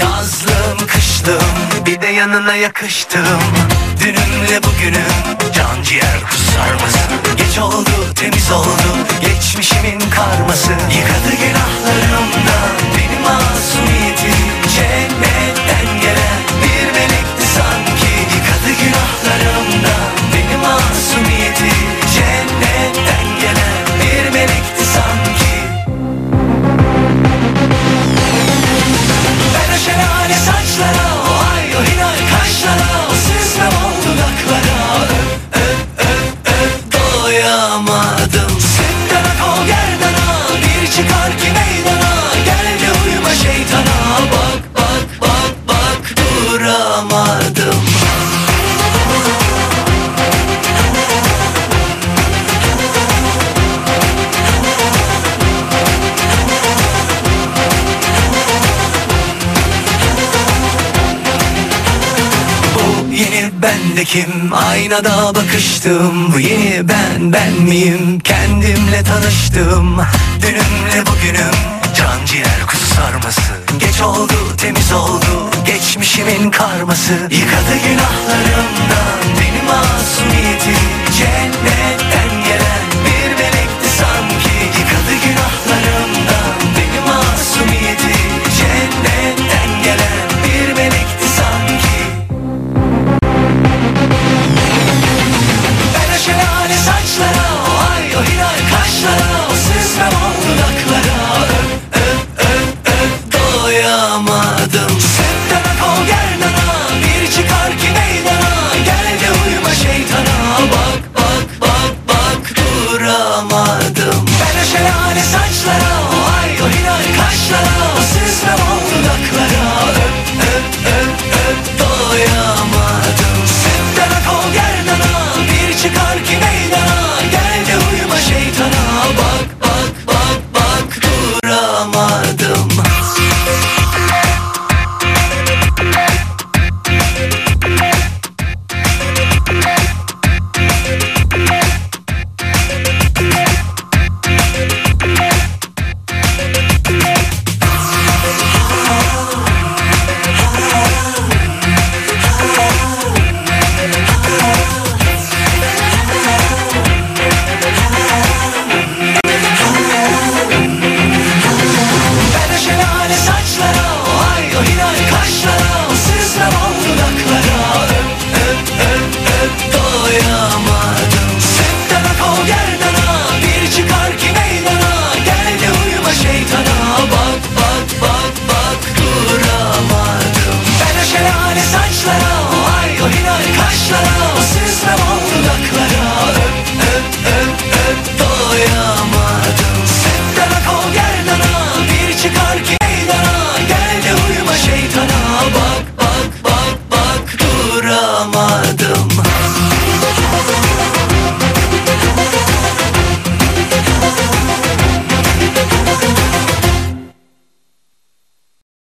Yazlım kışlım bir de yanına yakıştım. Dünümle bugünüm can ciğer kusarması. Geç oldu temiz oldu geçmişimin karması. Yıkadı günahlarımdan beni masumiyetim. Cennetten gelen bir melekti sanki. Yıkadı günahlarımdan beni masumiyetim. Cennetten gelen bir melekti sanki. Ben o şelale saçlara, o ay o hilal kaşlara, o süzme bal dudaklara doyamadım. Sütten ak o gerdana, bir çıkar ki meydana. Gel de uyuma şeytana, bak bak bak bak duramadım. Yeni bende kim? Aynada bakıştım. Bu yeni ben miyim? Kendimle tanıştım. Dünümle bugünüm can ciğer kuzu sarması. Geç oldu temiz oldu geçmişimin karması. Yıkadı günahlarımdan beni masumiyetim. Cennet